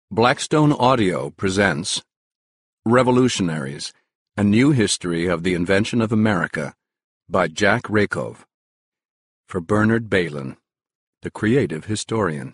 Blackstone Audio presents Revolutionaries, A New History of the Invention of America by Jack Rakove. For Bernard Bailyn, the creative historian.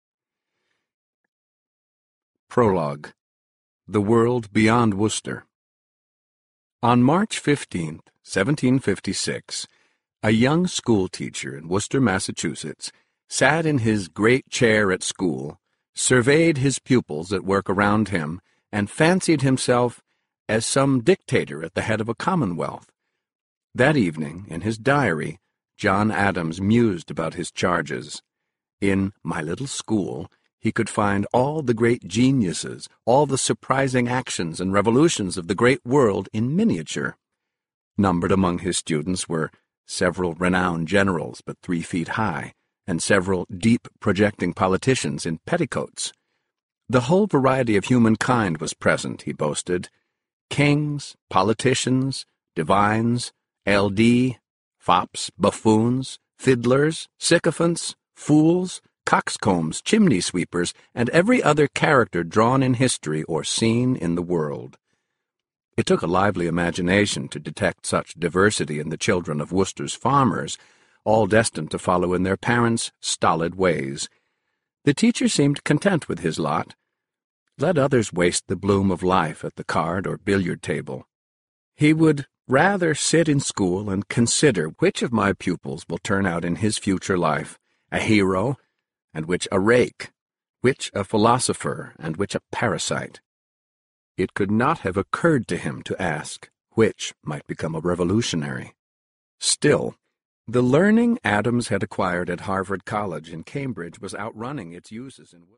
Prologue. The World Beyond Worcester. On March 15, 1756, a young schoolteacher in Worcester, Massachusetts, sat in his great chair at school, surveyed his pupils at work around him, and fancied himself as some dictator at the head of a commonwealth. That evening, in his diary, John Adams mused about his charges. In My Little School, he could find all the great geniuses, all the surprising actions and revolutions of the great world in miniature. Numbered among his students were several renowned generals but 3 feet high, and several deep projecting politicians in petticoats. The whole variety of humankind was present, he boasted. Kings, politicians, divines, L.D., fops, buffoons, fiddlers, sycophants, fools, coxcombs, chimney-sweepers, and every other character drawn in history or seen in the world. It took a lively imagination to detect such diversity in the children of Worcester's farmers, all destined to follow in their parents' stolid ways. The teacher seemed content with his lot. Let others waste the bloom of life at the card or billiard table. He would rather sit in school and consider which of my pupils will turn out in his future life a hero, and which a rake, which a philosopher, and which a parasite. It could not have occurred to him to ask which might become a revolutionary. Still, the learning Adams had acquired at Harvard College in Cambridge was outrunning its uses in